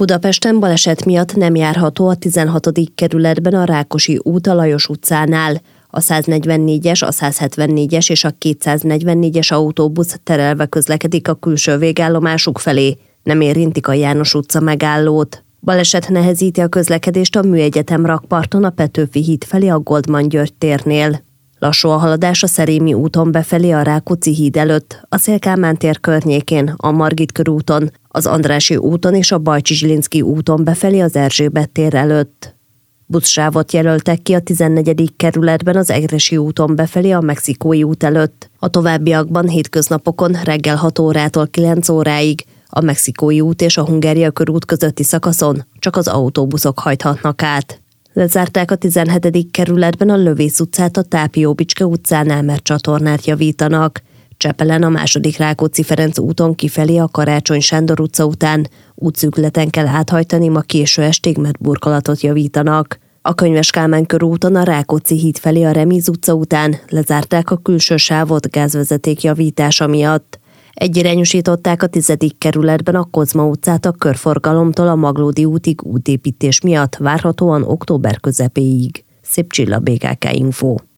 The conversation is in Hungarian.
Budapesten baleset miatt nem járható a 16. kerületben a Rákosi út a Lajos utcánál. A 144-es, a 174-es és a 244-es autóbusz terelve közlekedik a külső végállomásuk felé. Nem érintik a János utca megállót. Baleset nehezíti a közlekedést a Műegyetem rakparton a Petőfi híd felé a Goldman György térnél. Lassú a haladás a Szerémi úton befelé a Rákóczi híd előtt, a Széll-Kálmán tér környékén, a Margit körúton, az Andrássy úton és a Bajcsy-Zsilinszky úton befelé az Erzsébet tér előtt. Buszsávot jelöltek ki a 14. kerületben az Egressy úton befelé a Mexikói út előtt. A továbbiakban hétköznapokon reggel 6 órától 9 óráig a Mexikói út és a Hungária körút közötti szakaszon csak az autóbuszok hajthatnak át. Lezárták a 17. kerületben a Lövész utcát a Tápió-Bicske utcánál, mert csatornát javítanak. Csepelen a 2. Rákóczi-Ferenc úton kifelé a Karácsony Sándor utca után útszűkületen kell áthajtani ma késő estig, mert burkolatot javítanak. A Könyves Kálmán körúton a Rákóczi híd felé a Reméz utca után lezárták a külső sávot gázvezeték javítása miatt. Egyirányosították a 10. kerületben a Kozma utcát a körforgalomtól a Maglódi útig útépítés miatt, várhatóan október közepéig. Szép Csilla, BKK Info.